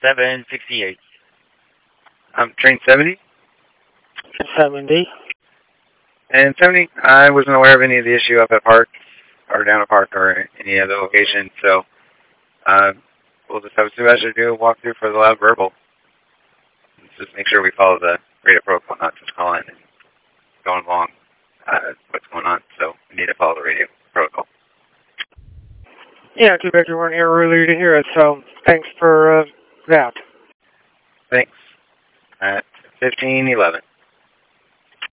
768. Train 70? 70. And 70, I wasn't aware of any of the issue up at Park, or down at Park, or any other location, so we'll just have a supervisor do a walkthrough for the loud verbal. Let's just make sure we follow the radio protocol, not just calling and going along what's going on, so we need to follow the radio protocol. Yeah, too bad you weren't here earlier to hear it, so thanks for that. Thanks. At 15:11.